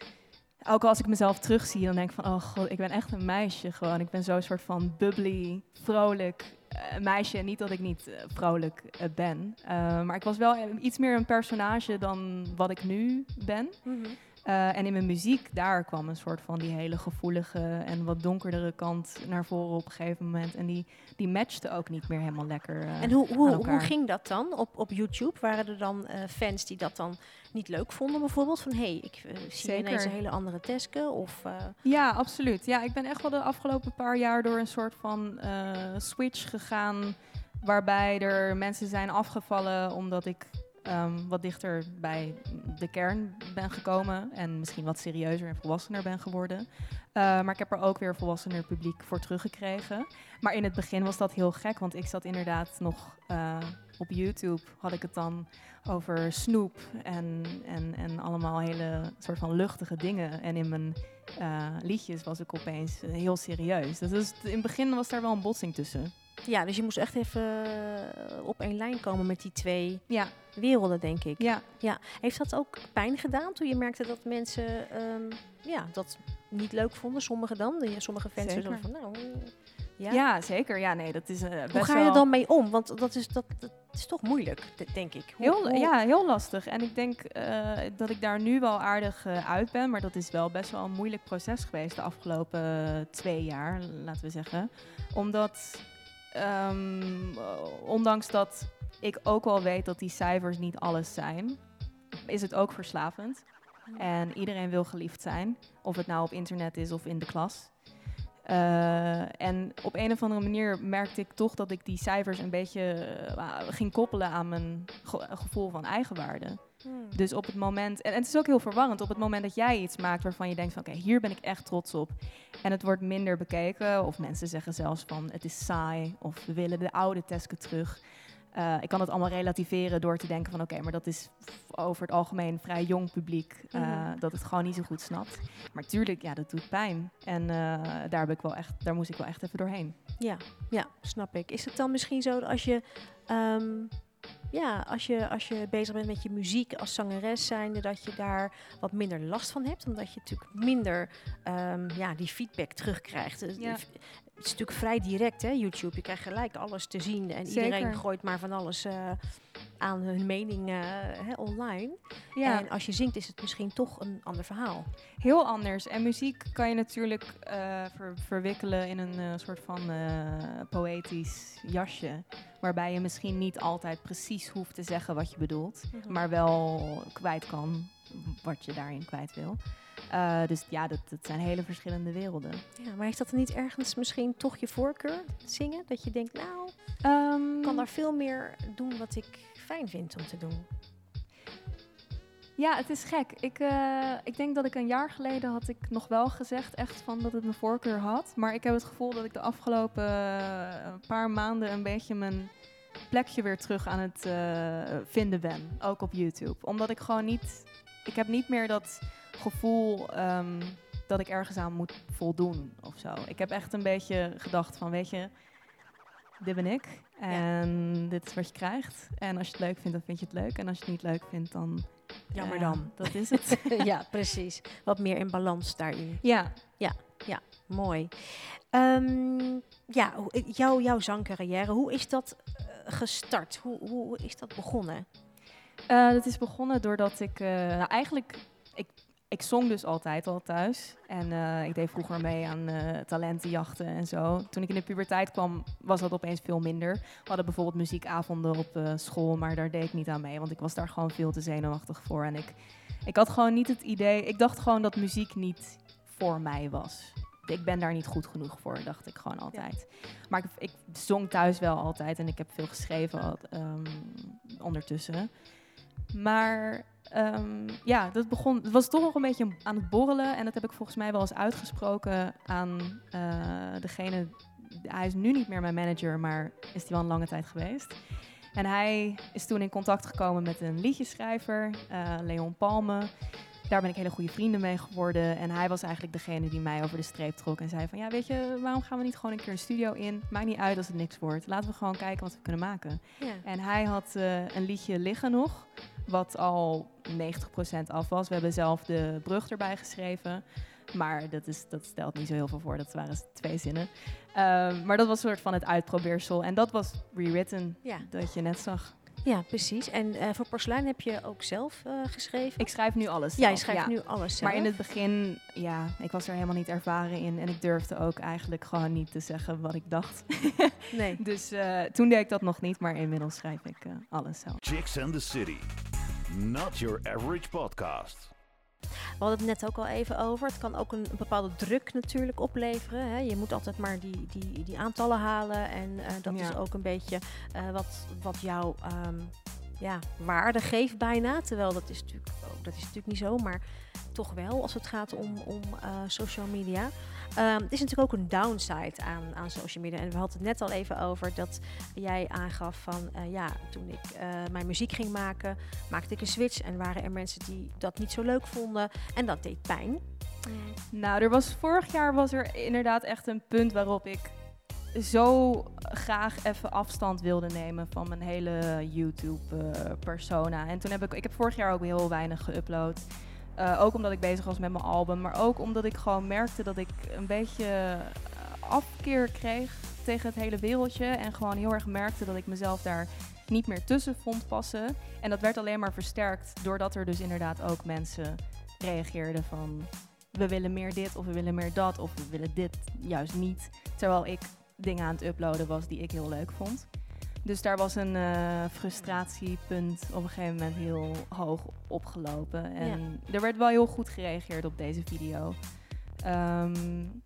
Speaker 3: Ook als ik mezelf terugzie, dan denk ik van... Oh god, ik ben echt een meisje gewoon. Ik ben zo'n soort van bubbly, vrolijk uh, meisje. Niet dat ik niet uh, vrolijk uh, ben. Uh, maar ik was wel iets meer een personage dan wat ik nu ben. Mm-hmm. Uh, en in mijn muziek, daar kwam een soort van die hele gevoelige en wat donkerdere kant naar voren op een gegeven moment. En die, die matchte ook niet meer helemaal lekker uh,
Speaker 2: En hoe, hoe, hoe ging dat dan op, op YouTube? Waren er dan uh, fans die dat dan niet leuk vonden bijvoorbeeld? Van, hé, hey, ik uh, zie Zeker. ineens een hele andere Teske? Of, uh...
Speaker 3: Ja, absoluut. Ja, ik ben echt wel de afgelopen paar jaar door een soort van uh, switch gegaan, waarbij er mensen zijn afgevallen omdat ik... Um, wat dichter bij de kern ben gekomen en misschien wat serieuzer en volwassener ben geworden. Uh, maar ik heb er ook weer volwassener publiek voor teruggekregen. Maar in het begin was dat heel gek, want ik zat inderdaad nog uh, op YouTube, had ik het dan over snoep en, en, en allemaal hele soort van luchtige dingen. En in mijn uh, liedjes was ik opeens uh, heel serieus. Dus in het begin was daar wel een botsing tussen.
Speaker 2: Ja, dus je moest echt even uh, op één lijn komen met die twee
Speaker 3: ja.
Speaker 2: werelden, denk ik.
Speaker 3: Ja.
Speaker 2: Ja. Heeft dat ook pijn gedaan toen je merkte dat mensen um, ja, dat niet leuk vonden? Sommigen dan? Sommige fans zeiden van, nou...
Speaker 3: Ja. ja, zeker. Ja, nee, dat is uh, best
Speaker 2: Hoe ga je
Speaker 3: wel...
Speaker 2: er dan mee om? Want dat is, dat, dat is toch moeilijk, denk ik. Hoe,
Speaker 3: heel,
Speaker 2: hoe...
Speaker 3: Ja, heel lastig. En ik denk uh, dat ik daar nu wel aardig uh, uit ben. Maar dat is wel best wel een moeilijk proces geweest de afgelopen uh, twee jaar, laten we zeggen. Omdat... Um, ondanks dat ik ook wel weet dat die cijfers niet alles zijn, is het ook verslavend. En iedereen wil geliefd zijn, of het nou op internet is of in de klas. Uh, en op een of andere manier merkte ik toch dat ik die cijfers een beetje uh, ging koppelen aan mijn ge- gevoel van eigenwaarde. Hmm. Dus op het moment, en, en het is ook heel verwarrend, op het moment dat jij iets maakt waarvan je denkt van oké, okay, hier ben ik echt trots op. En het wordt minder bekeken, of mensen zeggen zelfs van het is saai, of we willen de oude Teske terug. Uh, ik kan het allemaal relativeren door te denken van oké, okay, maar dat is over het algemeen vrij jong publiek, uh, mm-hmm. dat het gewoon niet zo goed snapt. Maar tuurlijk, ja, dat doet pijn. En uh, daar, heb ik wel echt, daar moest ik wel echt even doorheen.
Speaker 2: Ja, ja, snap ik. Is het dan misschien zo dat als je... Um Ja, als je, als je bezig bent met je muziek als zangeres zijnde, dat je daar wat minder last van hebt. Omdat je natuurlijk minder um, ja, die feedback terugkrijgt. Ja. Het is natuurlijk vrij direct, hè, YouTube. Je krijgt gelijk alles te zien en Zeker. Iedereen gooit maar van alles uh, aan hun mening uh, hè, online. Ja. En als je zingt is het misschien toch een ander verhaal.
Speaker 3: Heel anders. En muziek kan je natuurlijk uh, ver- verwikkelen in een uh, soort van uh, poëtisch jasje. Waarbij je misschien niet altijd precies hoeft te zeggen wat je bedoelt. Mm-hmm. Maar wel kwijt kan wat je daarin kwijt wil. Uh, dus ja, dat, dat zijn hele verschillende werelden.
Speaker 2: Ja, maar heeft dat niet ergens misschien toch je voorkeur, zingen? Dat je denkt, nou,
Speaker 3: um,
Speaker 2: ik kan daar veel meer doen wat ik fijn vind om te doen.
Speaker 3: Ja, het is gek. Ik, uh, ik denk dat ik een jaar geleden had ik nog wel gezegd echt van dat het mijn voorkeur had. Maar ik heb het gevoel dat ik de afgelopen uh, paar maanden een beetje mijn plekje weer terug aan het uh, vinden ben. Ook op YouTube. Omdat ik gewoon niet... Ik heb niet meer dat gevoel um, dat ik ergens aan moet voldoen of zo. Ik heb echt een beetje gedacht van, weet je, dit ben ik. En ja. dit is wat je krijgt. En als je het leuk vindt, dan vind je het leuk. En als je het niet leuk vindt, dan...
Speaker 2: Jammer
Speaker 3: uh,
Speaker 2: dan.
Speaker 3: Dat is het.
Speaker 2: Ja, precies. Wat meer in balans daarin.
Speaker 3: Ja.
Speaker 2: Ja, ja, mooi. Um, ja, jou, jouw zangcarrière, hoe is dat uh, gestart? Hoe, hoe is dat begonnen?
Speaker 3: Uh, dat is begonnen doordat ik... Uh, nou, eigenlijk... Ik, ik zong dus altijd al thuis. En uh, ik deed vroeger mee aan uh, talentenjachten en zo. Toen ik in de puberteit kwam, was dat opeens veel minder. We hadden bijvoorbeeld muziekavonden op uh, school, maar daar deed ik niet aan mee. Want ik was daar gewoon veel te zenuwachtig voor. En ik, ik had gewoon niet het idee... Ik dacht gewoon dat muziek niet voor mij was. Ik ben daar niet goed genoeg voor, dacht ik gewoon altijd. Ja. Maar ik, ik zong thuis wel altijd en ik heb veel geschreven um, ondertussen. Maar... Um, ja, dat begon, het was toch nog een beetje aan het borrelen. En dat heb ik volgens mij wel eens uitgesproken aan uh, degene... Hij is nu niet meer mijn manager, maar is die wel een lange tijd geweest. En hij is toen in contact gekomen met een liedjeschrijver, uh, Leon Palme. Daar ben ik hele goede vrienden mee geworden. En hij was eigenlijk degene die mij over de streep trok. En zei van, ja, weet je, waarom gaan we niet gewoon een keer een studio in? Maakt niet uit als het niks wordt. Laten we gewoon kijken wat we kunnen maken. Ja. En hij had uh, een liedje liggen nog, wat al negentig procent af was. We hebben zelf de brug erbij geschreven. Maar dat, is, dat stelt niet zo heel veel voor. Dat waren twee zinnen. Uh, maar dat was een soort van het uitprobeersel. En dat was rewritten, ja. dat je net zag.
Speaker 2: Ja, precies. En uh, voor Porselein heb je ook zelf uh, geschreven?
Speaker 3: Ik schrijf nu alles zelf.
Speaker 2: Ja, je schrijft ja. nu alles zelf.
Speaker 3: Maar in het begin, ja, ik was er helemaal niet ervaren in. En ik durfde ook eigenlijk gewoon niet te zeggen wat ik dacht.
Speaker 2: Nee.
Speaker 3: Dus uh, toen deed ik dat nog niet, maar inmiddels schrijf ik uh, alles zelf.
Speaker 1: Chicks and the City. Not your average podcast.
Speaker 2: We hadden het net ook al even over. Het kan ook een, een bepaalde druk natuurlijk opleveren. Hè. Je moet altijd maar die, die, die aantallen halen. En uh, dat ja. is ook een beetje uh, wat, wat jouw um, ja, waarde geeft bijna. Terwijl dat is, natuurlijk, oh, dat is natuurlijk niet zo, maar toch wel als het gaat om, om uh, social media. Um, het is natuurlijk ook een downside aan, aan social media. En we hadden het net al even over dat jij aangaf van... Uh, ja, toen ik uh, mijn muziek ging maken, maakte ik een switch. En waren er mensen die dat niet zo leuk vonden. En dat deed pijn.
Speaker 3: Mm. Nou, er was vorig jaar was er inderdaad echt een punt waarop ik zo graag even afstand wilde nemen van mijn hele YouTube-persona. Uh, en toen heb ik... Ik heb vorig jaar ook heel weinig geüpload. Uh, ook omdat ik bezig was met mijn album, maar ook omdat ik gewoon merkte dat ik een beetje afkeer kreeg tegen het hele wereldje. En gewoon heel erg merkte dat ik mezelf daar niet meer tussen vond passen. En dat werd alleen maar versterkt doordat er dus inderdaad ook mensen reageerden van... we willen meer dit of we willen meer dat of we willen dit juist niet. Terwijl ik dingen aan het uploaden was die ik heel leuk vond. Dus daar was een uh, frustratiepunt op een gegeven moment heel hoog opgelopen. En ja. er werd wel heel goed gereageerd op deze video. Um,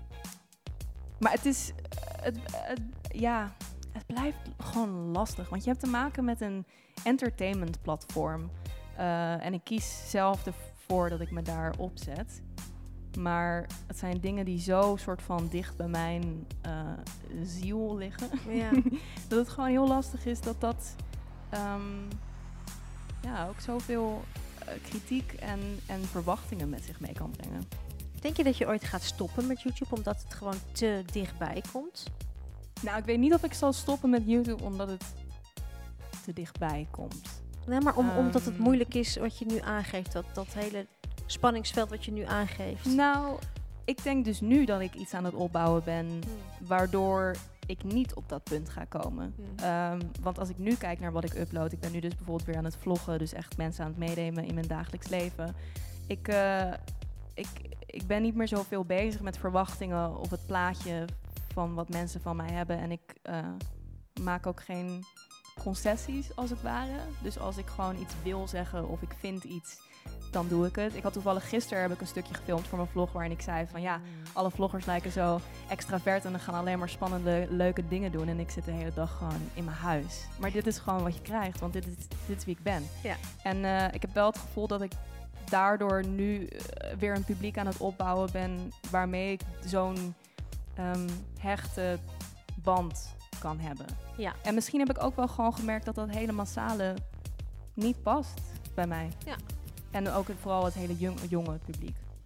Speaker 3: maar het is... Het, het, ja, het blijft gewoon lastig. Want je hebt te maken met een entertainment platform. Uh, en ik kies zelf ervoor dat ik me daar opzet. Maar het zijn dingen die zo soort van dicht bij mijn uh, ziel liggen. Ja. Dat het gewoon heel lastig is dat dat um, ja, ook zoveel uh, kritiek en, en verwachtingen met zich mee kan brengen.
Speaker 2: Denk je dat je ooit gaat stoppen met YouTube omdat het gewoon te dichtbij komt?
Speaker 3: Nou, ik weet niet of ik zal stoppen met YouTube omdat het te dichtbij komt.
Speaker 2: Nee, maar om, um, omdat het moeilijk is wat je nu aangeeft, dat, dat hele... spanningsveld wat je nu aangeeft?
Speaker 3: Nou, ik denk dus nu dat ik iets aan het opbouwen ben, hmm. waardoor ik niet op dat punt ga komen. Hmm. Um, want als ik nu kijk naar wat ik upload, ik ben nu dus bijvoorbeeld weer aan het vloggen, dus echt mensen aan het meenemen in mijn dagelijks leven. Ik, uh, ik, ik ben niet meer zoveel bezig met verwachtingen of het plaatje van wat mensen van mij hebben. En ik uh, maak ook geen concessies, als het ware. Dus als ik gewoon iets wil zeggen of ik vind iets, dan doe ik het. Ik had toevallig gisteren heb ik een stukje gefilmd voor mijn vlog waarin ik zei van ja, alle vloggers lijken zo extravert en gaan alleen maar spannende, leuke dingen doen. En ik zit de hele dag gewoon in mijn huis. Maar dit is gewoon wat je krijgt, want dit is, dit is wie ik ben.
Speaker 2: Ja.
Speaker 3: En uh, ik heb wel het gevoel dat ik daardoor nu uh, weer een publiek aan het opbouwen ben waarmee ik zo'n um, hechte band kan hebben.
Speaker 2: Ja.
Speaker 3: En misschien heb ik ook wel gewoon gemerkt dat dat hele massale niet past bij mij.
Speaker 2: Ja.
Speaker 3: En ook het, vooral het hele jong, jonge publiek.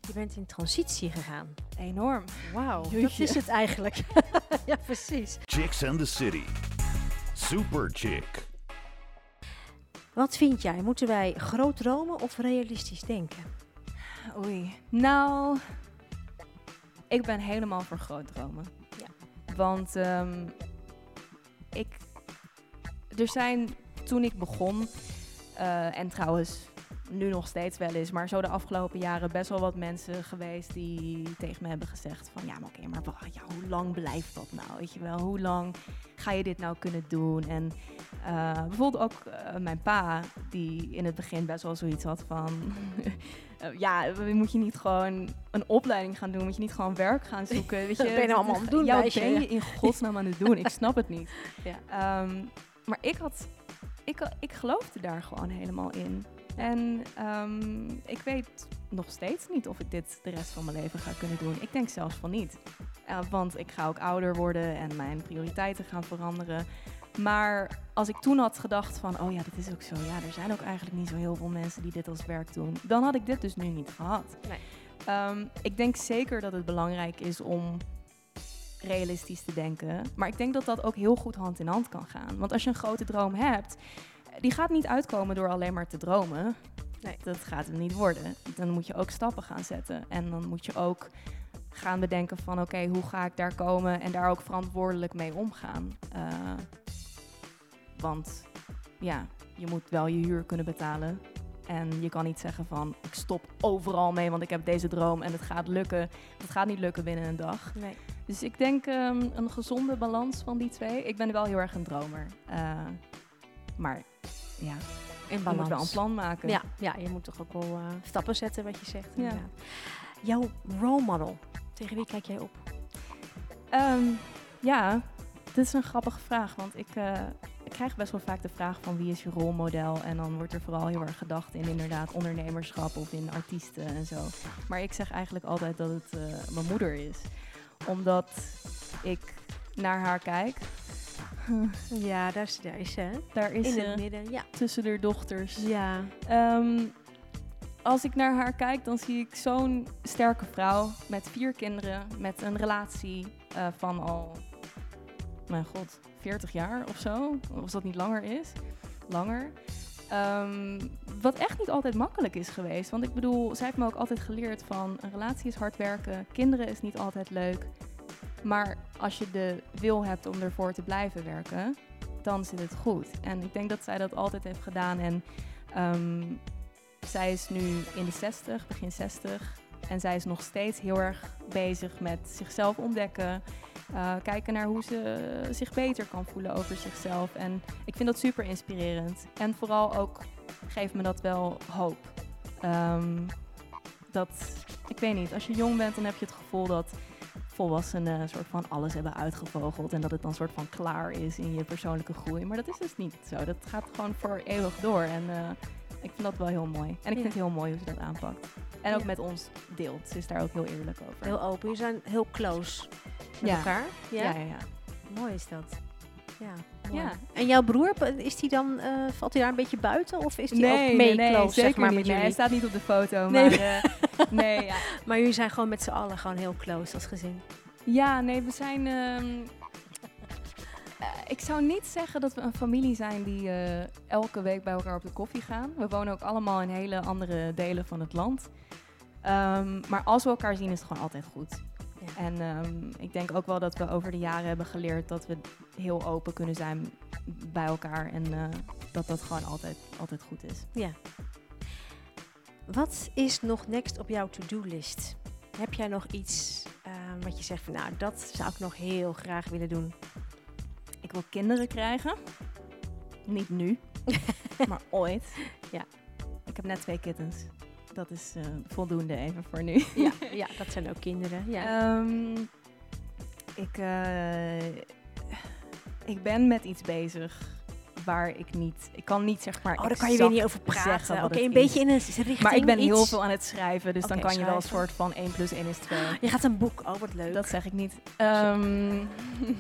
Speaker 2: Je bent in transitie gegaan.
Speaker 3: Enorm.
Speaker 2: Wauw, dat
Speaker 3: Jeetje.
Speaker 2: is het eigenlijk. Ja, precies.
Speaker 1: Chicks and the City. Super Chick.
Speaker 2: Wat vind jij? Moeten wij groot dromen of realistisch denken?
Speaker 3: Oei. Nou, ik ben helemaal voor groot dromen.
Speaker 2: Ja.
Speaker 3: Want um, ik... Er zijn, toen ik begon, uh, en trouwens nu nog steeds wel eens, maar zo de afgelopen jaren best wel wat mensen geweest die tegen me hebben gezegd van, ja, maar oké, maar wacht, ja, hoe lang blijft dat nou? Weet je wel, hoe lang ga je dit nou kunnen doen? En uh, bijvoorbeeld ook uh, mijn pa, die in het begin best wel zoiets had van, uh, ja, moet je niet gewoon een opleiding gaan doen? Moet je niet gewoon werk gaan zoeken? Weet je,
Speaker 2: ben je nou allemaal aan het doen,
Speaker 3: ja, wat
Speaker 2: meisje?
Speaker 3: ben je in godsnaam aan het doen? Ik snap het niet.
Speaker 2: Ja.
Speaker 3: Um, maar ik had, ik, ik geloofde daar gewoon helemaal in. En um, ik weet nog steeds niet of ik dit de rest van mijn leven ga kunnen doen. Ik denk zelfs van niet. Uh, want ik ga ook ouder worden en mijn prioriteiten gaan veranderen. Maar als ik toen had gedacht van, oh ja, dat is ook zo. Ja, er zijn ook eigenlijk niet zo heel veel mensen die dit als werk doen. Dan had ik dit dus nu niet gehad.
Speaker 2: Nee.
Speaker 3: Um, ik denk zeker dat het belangrijk is om realistisch te denken. Maar ik denk dat dat ook heel goed hand in hand kan gaan. Want als je een grote droom hebt, die gaat niet uitkomen door alleen maar te dromen.
Speaker 2: Nee.
Speaker 3: Dat gaat hem niet worden. Dan moet je ook stappen gaan zetten. En dan moet je ook gaan bedenken van, oké, okay, hoe ga ik daar komen? En daar ook verantwoordelijk mee omgaan. Uh, want ja, je moet wel je huur kunnen betalen. En je kan niet zeggen van, ik stop overal mee, want ik heb deze droom en het gaat lukken. Het gaat niet lukken binnen een dag.
Speaker 2: Nee.
Speaker 3: Dus ik denk um, een gezonde balans van die twee. Ik ben wel heel erg een dromer. Uh, maar ja,
Speaker 2: In
Speaker 3: je
Speaker 2: balans.
Speaker 3: moet wel een plan maken.
Speaker 2: Ja, ja, je moet toch ook wel uh, stappen zetten, wat je zegt.
Speaker 3: Ja.
Speaker 2: Inderdaad. Jouw role model, tegen wie kijk jij op?
Speaker 3: Um, ja, dit is een grappige vraag, want ik, uh, ik krijg best wel vaak de vraag van wie is je rolmodel? En dan wordt er vooral heel erg gedacht in inderdaad ondernemerschap of in artiesten en zo. Maar ik zeg eigenlijk altijd dat het uh, mijn moeder is. Omdat ik naar haar kijk.
Speaker 2: Ja, daar is, daar is ze. Hè?
Speaker 3: Daar is
Speaker 2: In
Speaker 3: ze,
Speaker 2: het midden, ja.
Speaker 3: tussen de dochters.
Speaker 2: Ja.
Speaker 3: Um, als ik naar haar kijk, dan zie ik zo'n sterke vrouw met vier kinderen, met een relatie uh, van al, mijn god, veertig jaar of zo. Of als dat niet langer is. Langer. Um, wat echt niet altijd makkelijk is geweest. Want ik bedoel, zij heeft me ook altijd geleerd van, een relatie is hard werken, kinderen is niet altijd leuk. Maar als je de wil hebt om ervoor te blijven werken, dan zit het goed. En ik denk dat zij dat altijd heeft gedaan. En um, zij is nu in de zestig, begin zestig. En zij is nog steeds heel erg bezig met zichzelf ontdekken. Uh, kijken naar hoe ze zich beter kan voelen over zichzelf. En ik vind dat super inspirerend. En vooral ook geeft me dat wel hoop. Um, dat, ik weet niet, als je jong bent, dan heb je het gevoel dat volwassenen een soort van alles hebben uitgevogeld. En dat het dan soort van klaar is in je persoonlijke groei. Maar dat is dus niet zo. Dat gaat gewoon voor eeuwig door. En uh, ik vind dat wel heel mooi. En ik
Speaker 2: ja.
Speaker 3: vind het heel mooi hoe ze dat aanpakt. En ook
Speaker 2: ja.
Speaker 3: met ons deelt. Ze is daar ook heel eerlijk over.
Speaker 2: Heel open. Je zijn heel close met
Speaker 3: ja.
Speaker 2: elkaar. Ja?
Speaker 3: Ja, ja, ja.
Speaker 2: Mooi is dat. Ja, mooi.
Speaker 3: Ja.
Speaker 2: En jouw broer, is die dan, uh, valt hij daar een beetje buiten? Of is die
Speaker 3: nee,
Speaker 2: ook mee
Speaker 3: nee,
Speaker 2: close,
Speaker 3: nee, zeker
Speaker 2: zeg maar,
Speaker 3: niet.
Speaker 2: met
Speaker 3: Nee,
Speaker 2: jullie?
Speaker 3: hij staat niet op de foto.
Speaker 2: Nee.
Speaker 3: Maar uh, nee, ja.
Speaker 2: Maar jullie zijn gewoon met z'n allen gewoon heel close als gezin.
Speaker 3: Ja, nee, we zijn... Um, uh, ik zou niet zeggen dat we een familie zijn die uh, elke week bij elkaar op de koffie gaan. We wonen ook allemaal in hele andere delen van het land. Um, maar als we elkaar zien is het gewoon altijd goed. Ja. En um, ik denk ook wel dat we over de jaren hebben geleerd dat we heel open kunnen zijn bij elkaar. En uh, dat dat gewoon altijd, altijd goed is.
Speaker 2: Ja. Wat is nog next op jouw to-do-list? Heb jij nog iets uh, wat je zegt van, nou, dat zou ik nog heel graag willen doen?
Speaker 3: Ik wil kinderen krijgen. Niet nu, maar ooit.
Speaker 2: Ja.
Speaker 3: Ik heb net twee kittens. Dat is uh, voldoende even voor nu.
Speaker 2: Ja, ja, dat zijn ook kinderen. Ja.
Speaker 3: Um, ik, uh, ik ben met iets bezig waar ik niet... Ik kan niet zeg maar
Speaker 2: Oh, daar kan je weer niet over praten. Oké, okay, een beetje in een richting
Speaker 3: Maar ik ben
Speaker 2: iets.
Speaker 3: heel veel aan het schrijven, dus
Speaker 2: okay,
Speaker 3: dan kan
Speaker 2: schrijven.
Speaker 3: je wel een soort van één plus één is twee.
Speaker 2: Je gaat een boek, oh wat leuk.
Speaker 3: Dat zeg ik niet. Um,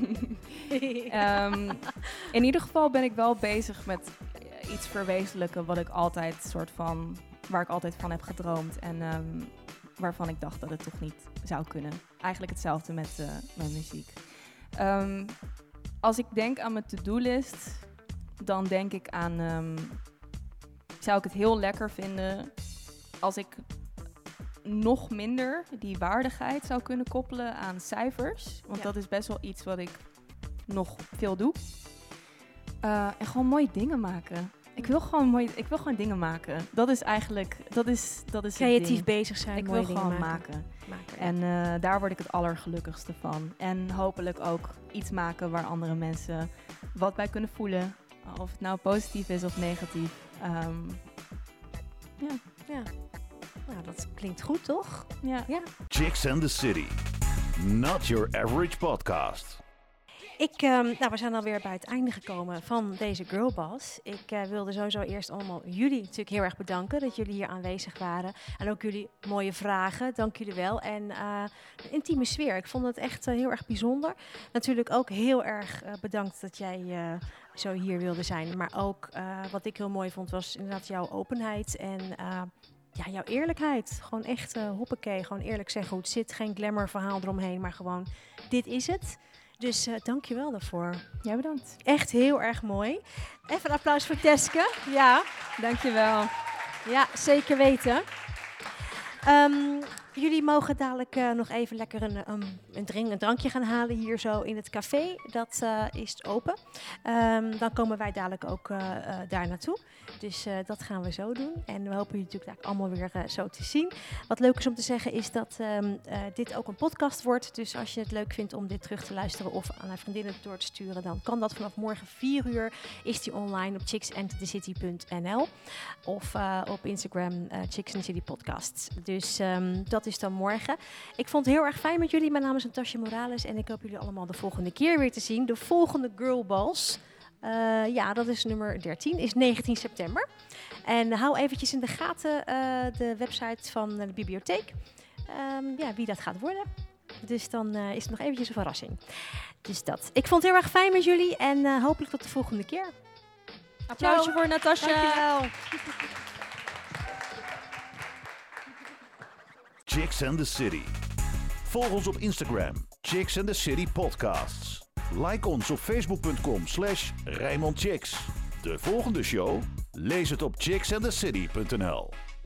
Speaker 3: um, in ieder geval ben ik wel bezig met iets verwezenlijken wat ik altijd soort van... waar ik altijd van heb gedroomd. En um, waarvan ik dacht dat het toch niet zou kunnen. Eigenlijk hetzelfde met uh, mijn muziek. Um, als ik denk aan mijn to-do-list, dan denk ik aan... Um, zou ik het heel lekker vinden als ik nog minder die waardigheid zou kunnen koppelen aan cijfers. Want ja. dat is best wel iets wat ik nog veel doe. Uh, en gewoon mooie dingen maken. Ik wil gewoon mooie, ik wil gewoon dingen maken. Dat is eigenlijk, dat is, dat is
Speaker 2: creatief bezig zijn.
Speaker 3: Ik
Speaker 2: mooie
Speaker 3: wil gewoon
Speaker 2: dingen
Speaker 3: maken. maken.
Speaker 2: maken
Speaker 3: en uh, daar word ik het allergelukkigste van. En hopelijk ook iets maken waar andere mensen wat bij kunnen voelen. Of het nou positief is of negatief. Um, ja.
Speaker 2: ja. Nou, dat klinkt goed, toch?
Speaker 3: Ja.
Speaker 2: ja.
Speaker 1: Chicks and the City. Not your average podcast.
Speaker 2: Ik, um, nou, we zijn alweer bij het einde gekomen van deze Girlboss. Ik uh, wilde sowieso eerst allemaal jullie natuurlijk heel erg bedanken dat jullie hier aanwezig waren. En ook jullie mooie vragen, dank jullie wel. En uh, de intieme sfeer, ik vond het echt uh, heel erg bijzonder. Natuurlijk ook heel erg uh, bedankt dat jij uh, zo hier wilde zijn. Maar ook uh, wat ik heel mooi vond was inderdaad jouw openheid en... Uh, Ja, jouw eerlijkheid. Gewoon echt uh, hoppakee. Gewoon eerlijk zeggen hoe het zit. Geen glamour verhaal eromheen, maar gewoon dit is het. Dus uh, dank je wel daarvoor.
Speaker 3: Jij bedankt.
Speaker 2: Echt heel erg mooi. Even een applaus voor Teske. Ja.
Speaker 3: Dank je wel.
Speaker 2: Ja, zeker weten. Um, jullie mogen dadelijk uh, nog even lekker een, um, een, drink, een drankje gaan halen hier zo in het café. Dat uh, is open. Um, dan komen wij dadelijk ook uh, uh, daar naartoe. Dus uh, dat gaan we zo doen. En we hopen jullie natuurlijk allemaal weer uh, zo te zien. Wat leuk is om te zeggen is dat um, uh, dit ook een podcast wordt. Dus als je het leuk vindt om dit terug te luisteren of aan haar vriendinnen door te sturen, dan kan dat vanaf morgen vier uur. Is die online op chicks and the city punt n l of uh, op Instagram uh, Chicks and the City Podcasts. Dus um, dat is dan morgen. Ik vond het heel erg fijn met jullie. Mijn naam is Natasja Morales en ik hoop jullie allemaal de volgende keer weer te zien. De volgende Girlboss. Uh, ja, dat is nummer dertien, is negentien september. En hou eventjes in de gaten uh, de website van de bibliotheek. Um, ja, wie dat gaat worden. Dus dan uh, is het nog eventjes een verrassing. Dus dat. Ik vond het heel erg fijn met jullie en uh, hopelijk tot de volgende keer.
Speaker 3: Applausje voor Natasja.
Speaker 2: Dankjewel.
Speaker 1: Chicks and the City. Volg ons op Instagram. Chicks and the City Podcasts. Like ons op facebook punt com slash Rijnmond Chicks. De volgende show? Lees het op chicks and the city punt n l.